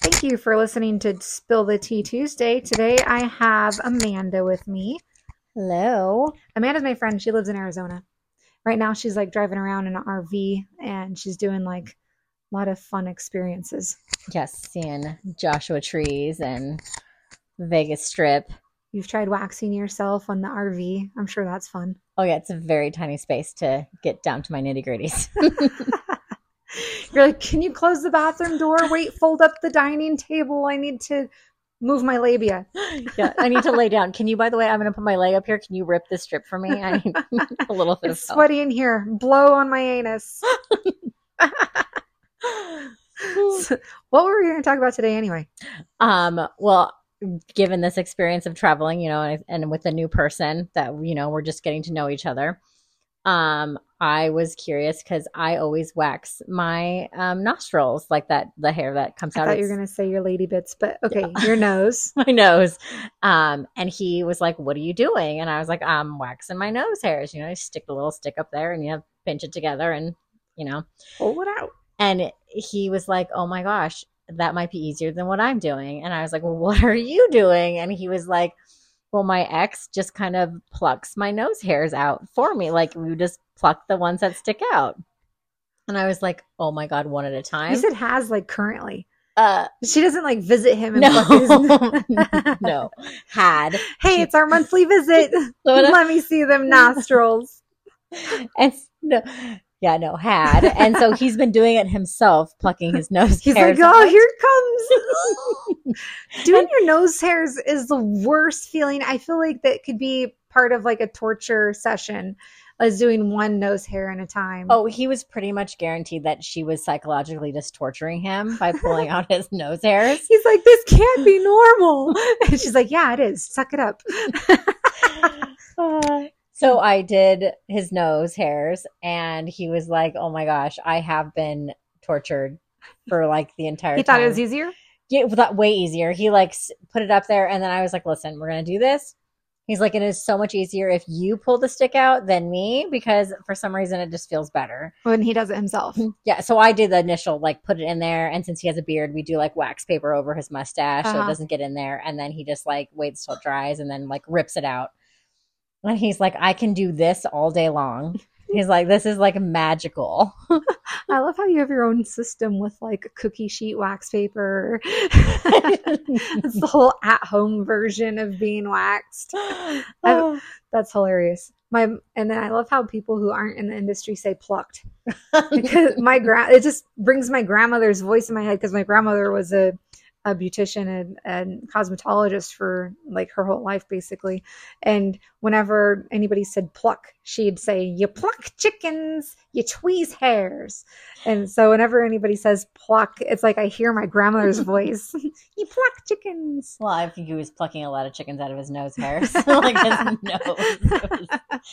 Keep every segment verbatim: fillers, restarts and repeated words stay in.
Thank you for listening to Spill the Tea Tuesday. Today I have Amanda with me. Hello. Amanda's my friend. She lives in Arizona. Right now she's like driving around in an R V and she's doing like a lot of fun experiences. Yes, seeing Joshua trees and Vegas Strip. You've tried waxing yourself on the R V. I'm sure that's fun. Oh yeah, it's a very tiny space to get down to my nitty gritties. You're like, can you close the bathroom door? Wait, fold up the dining table. I need to move my labia. Yeah, I need to lay down. Can you, by the way, I'm going to put my leg up here. Can you rip this strip for me? I need a little bit it's of help. sweaty in here. Blow on my anus. So, what were we going to talk about today anyway? Um, well, given this experience of traveling, you know, and, and with a new person that, you know, we're just getting to know each other. Um, I was curious because I always wax my um, nostrils, like that, the hair that comes I out. thought of you were going to say your lady bits, but okay, yeah. Your nose. My nose. Um, and he was like, what are you doing? And I was like, I'm waxing my nose hairs. You know, you stick a little stick up there and you have pinch it together and, you know. Pull it out. And he was like, oh my gosh, that might be easier than what I'm doing. And I was like, well, what are you doing? And he was like, well, my ex just kind of plucks my nose hairs out for me. Like we just pluck the ones that stick out. And I was like, oh my God, one at a time. You said has like currently. Uh, she doesn't like visit him and no, pluck his... no, had. Hey, she... it's our monthly visit. Let me see them nostrils. And no, yeah, no, had. And so he's been doing it himself, plucking his nose he's hairs. He's like, oh, out. Here it comes. Doing your nose hairs is the worst feeling. I feel like that could be part of like a torture session, as doing one nose hair at a time. Oh, he was pretty much guaranteed that she was psychologically just torturing him by pulling out his nose hairs. He's like, this can't be normal. And she's like, yeah, it is. Suck it up. uh, so I did his nose hairs and he was like, oh my gosh, I have been tortured for like the entire he time. He thought it was easier? Yeah, that way easier. He like put it up there and then I was like, listen, we're going to do this. He's like, it is so much easier if you pull the stick out than me because for some reason it just feels better. When he does it himself. Yeah. So I did the initial, like put it in there. And since he has a beard, we do like wax paper over his mustache uh-huh. so it doesn't get in there. And then he just like waits till it dries and then like rips it out. And he's like, I can do this all day long. He's like, this is like magical. I love how you have your own system with like a cookie sheet wax paper. It's the whole at-home version of being waxed. I, that's hilarious. My and then I love how people who aren't in the industry say plucked. Because my gra- it just brings my grandmother's voice in my head because my grandmother was a a beautician and, and cosmetologist for like her whole life basically, and whenever anybody said pluck, she'd say, you pluck chickens, you tweeze hairs. And so whenever anybody says pluck, it's like I hear my grandmother's voice. You pluck chickens. Well, I think he was plucking a lot of chickens out of his nose hairs. Like his nose.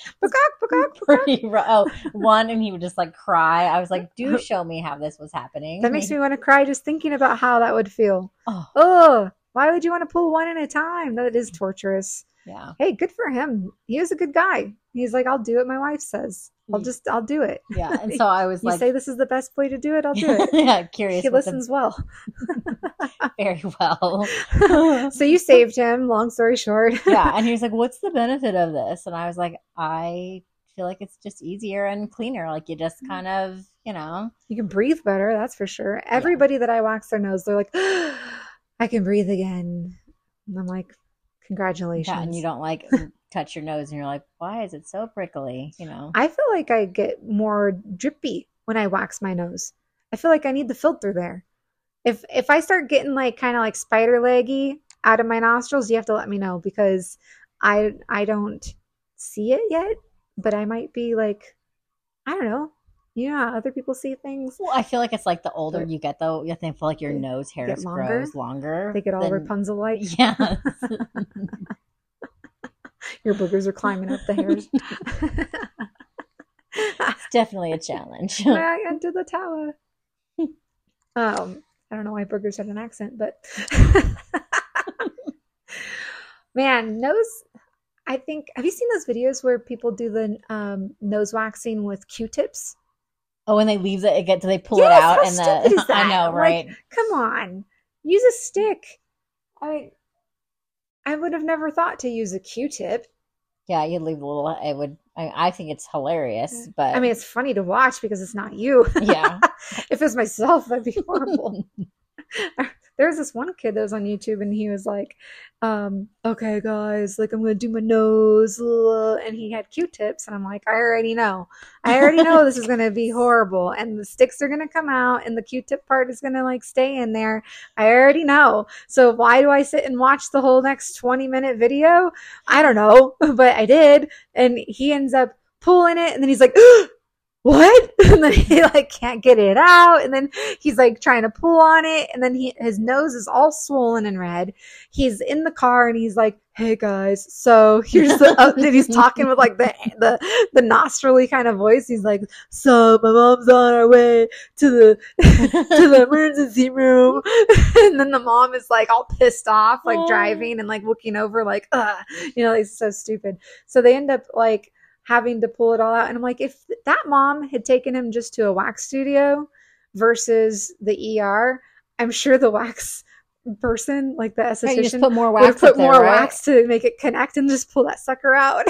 Pretty rough. Oh, one, and he would just like cry. I was like, do show me how this was happening. That makes me want to cry just thinking about how that would feel. Oh, oh why would you want to pull one at a time? That is torturous. Yeah. Hey, good for him. He was a good guy. He's like, I'll do it. My wife says, I'll just, I'll do it. Yeah. And so I was you like, say this is the best way to do it. I'll do it. Yeah. Curious. He listens the... well. Very well. So you saved him, long story short. Yeah. And he was like, what's the benefit of this? And I was like, I feel like it's just easier and cleaner. Like you just kind of, you know, you can breathe better. That's for sure. Everybody yeah. that I wax their nose, they're like, oh, I can breathe again. And I'm like, congratulations. Yeah, and you don't like touch your nose and you're like, why is it so prickly? You know, I feel like I get more drippy when I wax my nose. I feel like I need the filter there. If if I start getting like kind of like spider leggy out of my nostrils, you have to let me know because I I don't see it yet, but I might be like, I don't know. You know how other people see things? Well, I feel like it's like the older but, you get, though, I think feel like your nose hairs longer. grows longer. They get all than... Rapunzel-like. Yeah. Your boogers are climbing up the hairs. It's definitely a challenge. Back into the tower. Um, I don't know why boogers had an accent, but man, nose. I think. Have you seen those videos where people do the um, nose waxing with Q-tips? Oh, when they leave it, it get do they pull yes, it out how and stupid the is that? I know, right? Like, come on. use a stick. I mean, I would have never thought to use a Q-tip. Yeah, you'd leave a little. It would. I, I think it's hilarious, but I mean, it's funny to watch because it's not you. yeah. If it was myself, that'd be horrible. There was this one kid that was on YouTube, and he was like, um, okay, guys, like, I'm going to do my nose. And he had Q-tips, and I'm like, I already know. I already know this is going to be horrible, and the sticks are going to come out, and the Q-tip part is going to, like, stay in there. I already know. So why do I sit and watch the whole next twenty-minute video? I don't know, but I did. And he ends up pulling it, and then he's like, what? And then he like can't get it out. And then he's like trying to pull on it. And then he, his nose is all swollen and red. He's in the car and he's like, hey guys. So here's the, uh, and he's talking with like the, the, the nostrily kind of voice. He's like, so my mom's on our way to the, to the emergency room. And then the mom is like all pissed off, like oh. driving and like looking over like, uh, you know, it's so stupid. So they end up like, having to pull it all out. And I'm like, if that mom had taken him just to a wax studio versus the E R, I'm sure the wax person, like the esthetician, right, you just put more would wax, have put there, more right? wax to make it connect and just pull that sucker out.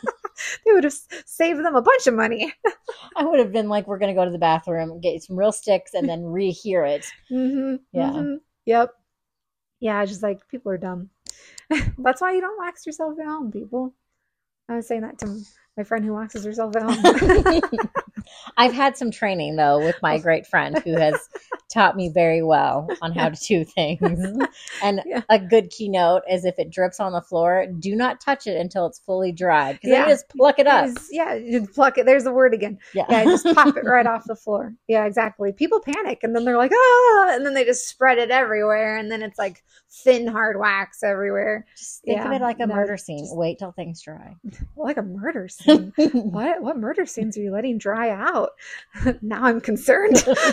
They would have saved them a bunch of money. I would have been like, we're going to go to the bathroom, get some real sticks, and then rehear it. Mm-hmm, yeah. Mm-hmm. Yep. Yeah, just like people are dumb. That's why you don't wax yourself at home, people. I was saying that to my friend who waxes herself at home. I've had some training though with my great friend who has taught me very well on how to do things. And yeah. a good keynote is if it drips on the floor, do not touch it until it's fully dried. Because Yeah. then you just pluck it up. It's- yeah, you pluck it. There's the word again. Yeah. Yeah, just pop it right off the floor. Yeah, exactly. People panic and then they're like, ah, and then they just spread it everywhere. And then it's like thin, hard wax everywhere. Just think Yeah, of it like a no, murder scene. just- Wait till things dry. Like a murder scene. What what murder scenes are you letting dry out? Now I'm concerned.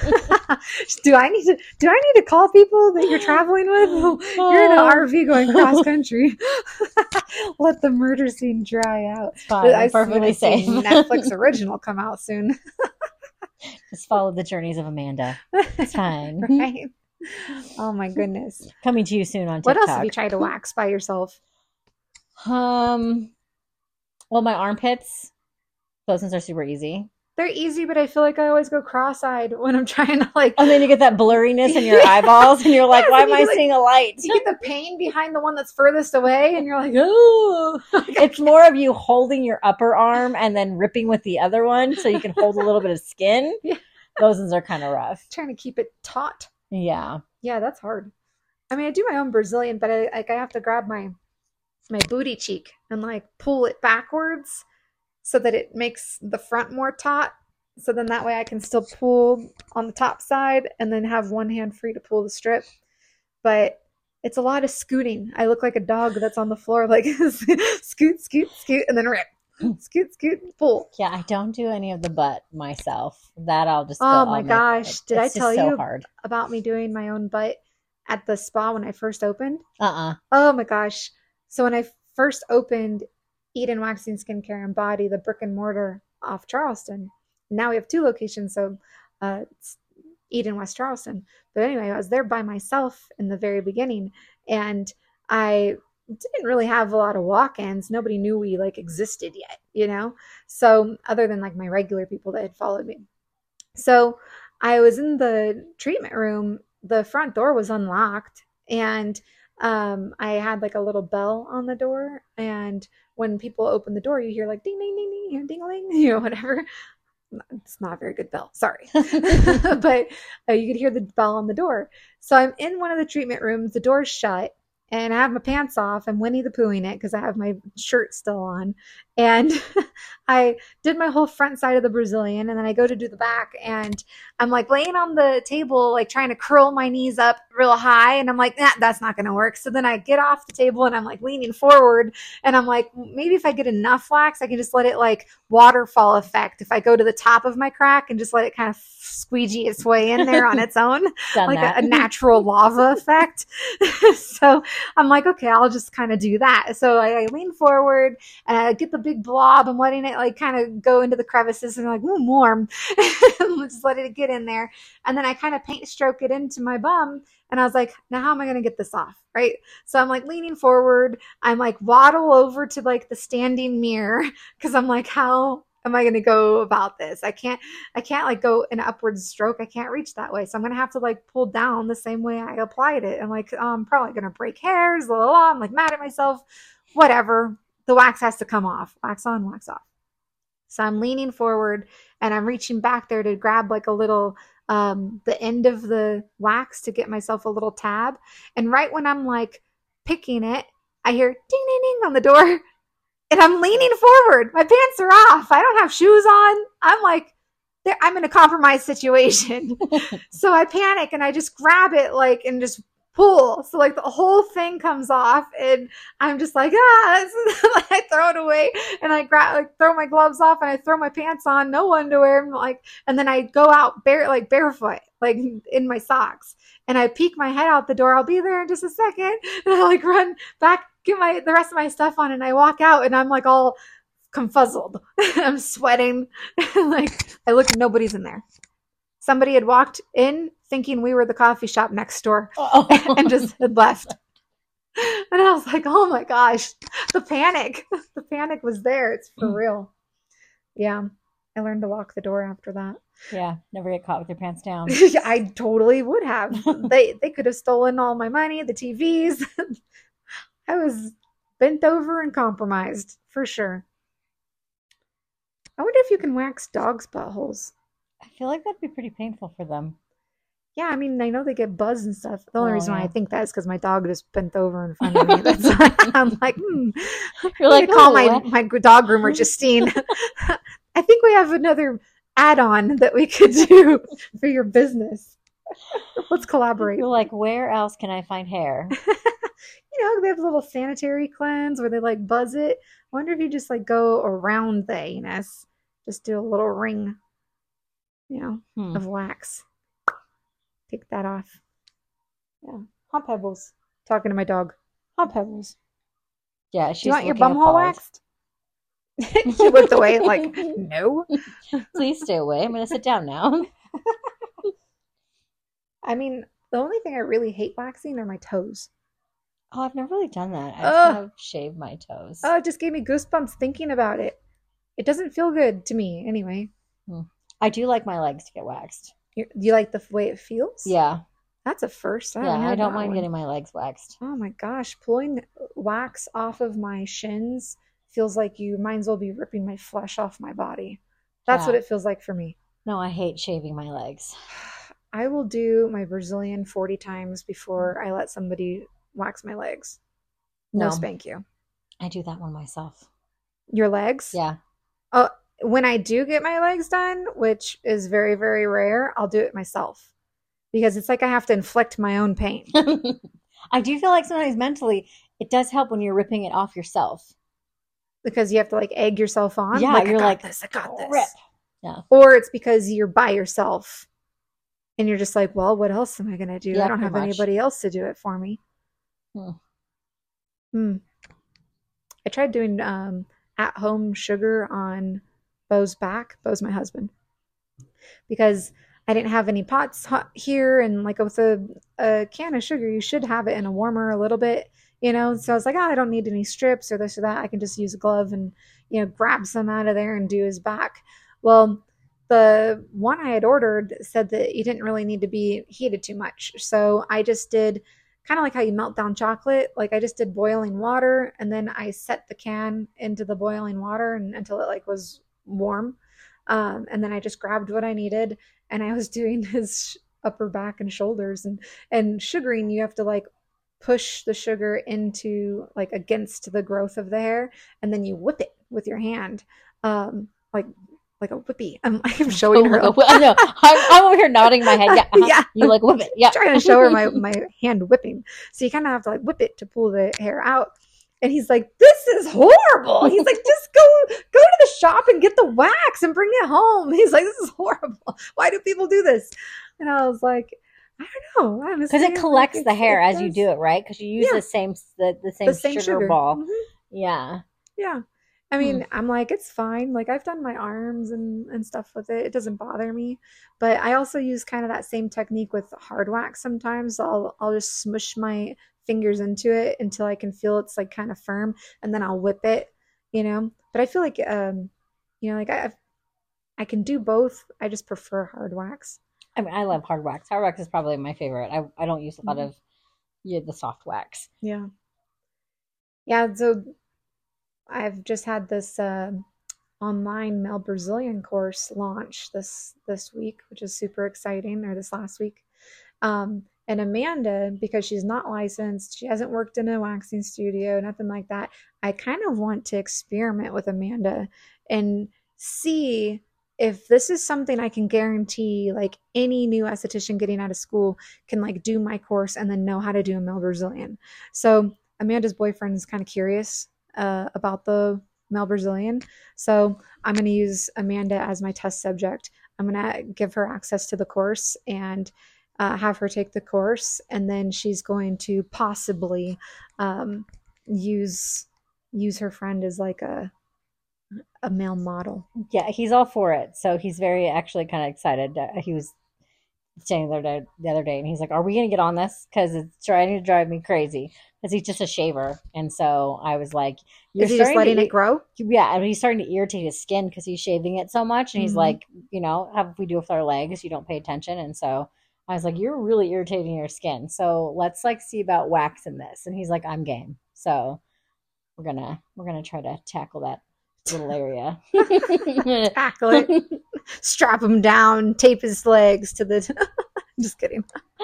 do I need to do I need to call people that you're traveling with? You're in an R V going cross country. Let the murder scene dry out. It's fine. I've I'm perfectly seen safe. Netflix original come out soon. Just follow the journeys of Amanda. It's fine. Right? Oh my goodness. Coming to you soon on TikTok. What else have you tried to wax by yourself? Um, well, my armpits, those ones are super easy. They're easy, but I feel like I always go cross-eyed when I'm trying to like. And then you get that blurriness in your eyeballs, and you're like, Yes, why and am you I like- seeing a light? You get the pain behind the one that's furthest away, and you're like, oh. It's more of you holding your upper arm and then ripping with the other one so you can hold a little bit of skin. Yeah. Those ones are kind of rough. Trying to keep it taut. Yeah. Yeah, that's hard. I mean, I do my own Brazilian, but I like I have to grab my my booty cheek and like pull it backwards so that it makes the front more taut. So then that way I can still pull on the top side and then have one hand free to pull the strip. But it's a lot of scooting. I look like a dog that's on the floor, like scoot, scoot, scoot, and then rip. Scoot, scoot, pull. Yeah, I don't do any of the butt myself. That I'll just go, Oh my I'll make gosh. it. Did I It's just tell so you hard. about me doing my own butt at the spa when I first opened? Uh-uh. Oh my gosh. So when I first opened Eden Waxing Skincare and Body, the brick and mortar off Charleston, now we have two locations. So uh, it's Eden, West Charleston. But anyway, I was there by myself in the very beginning, and I didn't really have a lot of walk-ins. Nobody knew we like existed yet, you know? So other than like my regular people that had followed me. So I was in the treatment room. The front door was unlocked, and um, I had like a little bell on the door. And when people open the door, you hear like ding, ding, ding, ding, you know, ding-a-ling, you know, whatever. It's not a very good bell. Sorry. But uh, you could hear the bell on the door. So I'm in one of the treatment rooms. The door's shut, and I have my pants off. I'm Winnie the Poohing it because I have my shirt still on. And I did my whole front side of the Brazilian, and then I go to do the back, and I'm like laying on the table, like trying to curl my knees up real high. And I'm like, nah, that's not going to work. So then I get off the table and I'm like leaning forward, and I'm like, maybe if I get enough wax, I can just let it like waterfall effect. If I go to the top of my crack and just let it kind of squeegee its way in there on its own, Done like that. a, a natural lava effect. So I'm like, okay, I'll just kind of do that. So I, I lean forward and I get the big blob. I'm letting it like kind of go into the crevices, and I'm like, ooh, warm. Just let it get in there. And then I kind of paint stroke it into my bum. And I was like, now how am I going to get this off? Right. So I'm like leaning forward. I'm like waddle over to like the standing mirror because I'm like, how am I going to go about this? I can't, I can't like go an upward stroke. I can't reach that way. So I'm going to have to like pull down the same way I applied it. I'm like, oh, I'm probably going to break hairs. Blah, blah, blah. I'm like mad at myself. Whatever. The wax has to come off. Wax on, wax off. So I'm leaning forward and I'm reaching back there to grab like a little, um, the end of the wax to get myself a little tab. And right when I'm like picking it, I hear ding, ding, ding on the door. And I'm leaning forward. My pants are off. I don't have shoes on. I'm like, I'm in a compromised situation. So I panic and I just grab it like and just pull. So like the whole thing comes off and I'm just like, ah, I throw it away and I grab, like throw my gloves off and I throw my pants on, no underwear. I'm like, and then I go out bare, like barefoot, like in my socks. And I peek my head out the door. I'll be there in just a second. And I like run back, get my the rest of my stuff on, and I walk out and I'm like all confuzzled. I'm sweating. Like I look, nobody's in there. Somebody had walked in thinking we were the coffee shop next door oh. and just had left. And I was like, oh my gosh, the panic. The panic was there. It's for real. Yeah. I learned to lock the door after that. Yeah, never get caught with your pants down. I totally would have. They they could have stolen all my money, the T Vs. I was bent over and compromised for sure. I wonder if you can wax dogs' buttholes. I feel like that'd be pretty painful for them. Yeah, I mean, I know they get buzz and stuff. The only oh, reason yeah. why I think that is because my dog just bent over in front of me. That's why I'm like, hmm. You're like, call oh, my, what? my dog groomer, Justine. I think we have another add-on that we could do for your business. Let's collaborate. You're like, where else can I find hair? You know, they have a little sanitary cleanse where they like buzz it. I wonder if you just like go around the anus, just do a little ring, you know, hmm. of wax. Take that off. Yeah. Hot pebbles. Talking to my dog. Hot pebbles. Yeah, she's Do you want your looking bumhole appalled. waxed? She looked away like, no. Please stay away. I'm going to sit down now. I mean, the only thing I really hate waxing are my toes. Oh, I've never really done that. I Ugh. have shaved my toes. Oh, it just gave me goosebumps thinking about it. It doesn't feel good to me anyway. Hmm. I do like my legs to get waxed. You're, do you like the way it feels? Yeah. That's a first. I yeah, haven't I had don't that mind one. getting my legs waxed. Oh my gosh, pulling wax off of my shins feels like you might as well be ripping my flesh off my body. That's Yeah. what it feels like for me. No, I hate shaving my legs. I will do my Brazilian forty times before I let somebody wax my legs. No, No. spank you. I do that one myself. Your legs? Yeah. Oh, when I do get my legs done, which is very, very rare, I'll do it myself. Because it's like I have to inflict my own pain. I do feel like sometimes mentally it does help when you're ripping it off yourself. Because you have to like egg yourself on. Yeah, like, you're I got like, this, I got this. rip. Yeah. Or it's because you're by yourself. And you're just like, well, what else am I going to do? Yeah, I don't have pretty much. anybody else to do it for me. Hmm. Hmm. I tried doing um, at-home sugar on Bo's back. Bo's my husband. Because I didn't have any pots hot here. And like with a, a can of sugar, you should have it in a warmer a little bit, you know? So I was like, oh, I don't need any strips or this or that. I can just use a glove and, you know, grab some out of there and do his back. Well, the one I had ordered said that you didn't really need to be heated too much. So I just did kind of like how you melt down chocolate. Like I just did boiling water and then I set the can into the boiling water and, until it like was warm. Um, and then I just grabbed what I needed and I was doing his upper back and shoulders and, and sugaring. You have to like push the sugar into like against the growth of the hair and then you whip it with your hand. Um, like, like a whippy. I'm, I'm showing her. Oh, I know. I'm, I'm over here nodding my head. Yeah. Uh-huh. Yeah. You like whip it. Yeah. Trying to show her my, my hand whipping. So you kind of have to like whip it to pull the hair out. And he's like, this is horrible. He's like, just go, go to the shop and get the wax and bring it home. He's like, this is horrible. Why do people do this? And I was like, I don't know. Because it collects like, the hair it as does. you do it, right? Because you use Yeah. the same the, the same, The same sugar, sugar. ball. Mhm. Yeah. Yeah. I Hmm. mean, I'm like, it's fine. Like I've done my arms and and stuff with it. It doesn't bother me. But I also use kind of that same technique with hard wax sometimes. I'll I'll just smush my fingers into it until I can feel it's like kind of firm, and then I'll whip it, you know. But I feel like um, you know, like I I can do both. I just prefer hard wax. I mean, I love hard wax. Hard wax is probably my favorite. I I don't use a lot Mhm. of yeah the soft wax. Yeah. Yeah, so I've just had this uh, online male Brazilian course launch this this week, which is super exciting, or this last week. Um, and Amanda, because she's not licensed, she hasn't worked in a waxing studio, nothing like that. I kind of want to experiment with Amanda and see if this is something I can guarantee, like any new esthetician getting out of school can like do my course and then know how to do a male Brazilian. So Amanda's boyfriend is kind of curious uh, about the male Brazilian. So I'm going to use Amanda as my test subject. I'm going to give her access to the course and uh, have her take the course, and then she's going to possibly um, use use her friend as like a a male model. Yeah, he's all for it. So he's very actually kind of excited. Uh, he was saying the other day, the other day, and he's like, "Are we gonna get on this? Because it's trying to drive me crazy." Because he's just a shaver, and so I was like, "You're Is he just starting letting to, it grow? yeah." And he's starting to irritate his skin because he's shaving it so much, and he's Mm-hmm. like, "You know, how we do with our legs, you don't pay attention." And so I was like, "You're really irritating your skin. So let's like see about waxing this." And he's like, "I'm game." So we're gonna we're gonna try to tackle that little area. Tackle it, strap him down, tape his legs to the. Just kidding.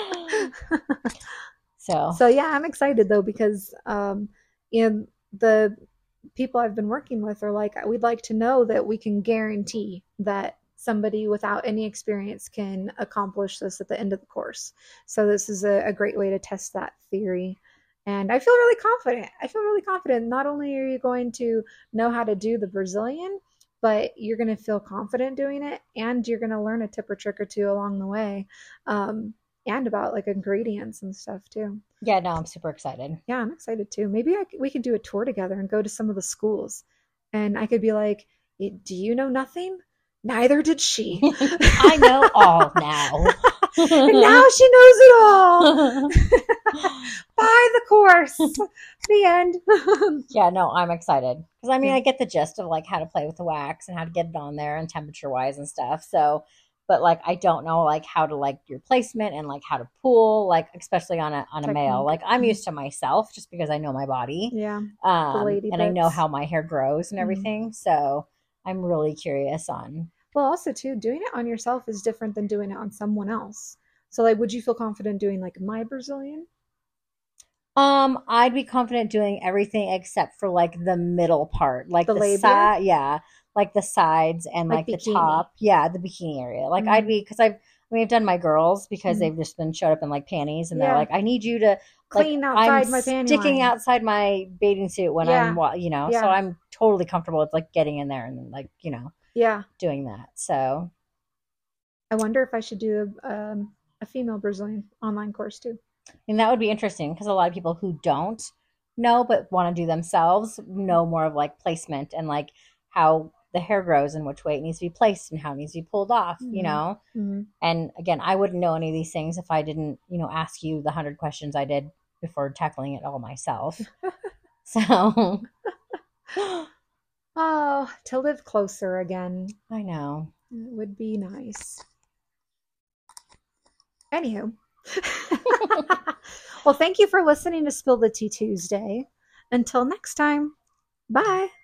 So So yeah, I'm excited though because um, you know the people I've been working with are like, we'd like to know that we can guarantee that somebody without any experience can accomplish this at the end of the course. So this is a, a great way to test that theory. And I feel really confident. I feel really confident. Not only are you going to know how to do the Brazilian, but you're going to feel confident doing it, and you're going to learn a tip or trick or two along the way, um, and about like ingredients and stuff too. yeah, no, I'm super excited. Yeah, I'm excited too. Maybe I, we could do a tour together and go to some of the schools. And I could be like, do you know nothing? Neither did she. I know all now. And now she knows it all. Buy the course. The end. Yeah, no, I'm excited because I mean, Yeah. I get the gist of like how to play with the wax and how to get it on there and temperature wise and stuff. So, but like I don't know like how to like your placement and like how to pull like especially on a on a male. Technique. Like I'm Mhm. used to myself just because I know my body. Yeah. The Um lady and I know bits. how my hair grows and Mhm. everything. So, I'm really curious on Well, also too, doing it on yourself is different than doing it on someone else. So like, would you feel confident doing like my Brazilian? Um, I'd be confident doing everything except for like the middle part, like The the labia? side, yeah, like the sides and Like like the bikini. top, yeah, the bikini area. Like I'd Mhm. be because I've I mean I've done my girls because Mhm. they've just been showed up in like panties and they're Yeah. like, I need you to like Clean I'm outside my panty sticking line. outside my bathing suit when Yeah. I'm wa- you know, so Yeah. I'm totally comfortable with like getting in there and like you know Yeah. doing that. So I wonder if I should do a, um, a female Brazilian online course too. and that would be interesting because a lot of people who don't know but want to do themselves know more of like placement and like how the hair grows and which way it needs to be placed and how it needs to be pulled off, you Mhm. know? Mhm. And again, I wouldn't know any of these things if I didn't, you know, ask you the hundred questions I did before tackling it all myself. So Oh, to live closer again I know. it would be nice. Anywho. Well, thank you for listening to Spill the Tea Tuesday. Until next time, bye.